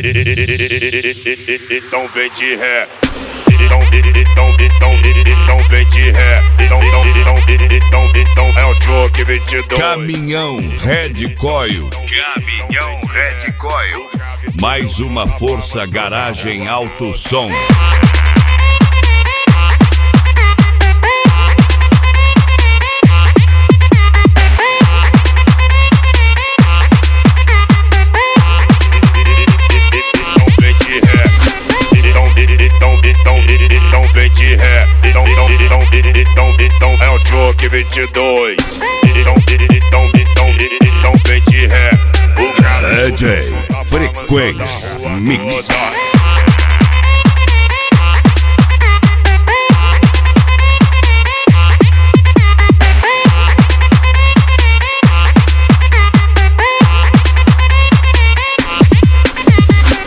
Então vem de ré. Então vem de ré. Então é o Joke 22. Caminhão Red Coil. Caminhão Red Coil. Mais uma força garagem alto som. Então é o Joke 22. Então vem de ré. DJ Frequência Mix.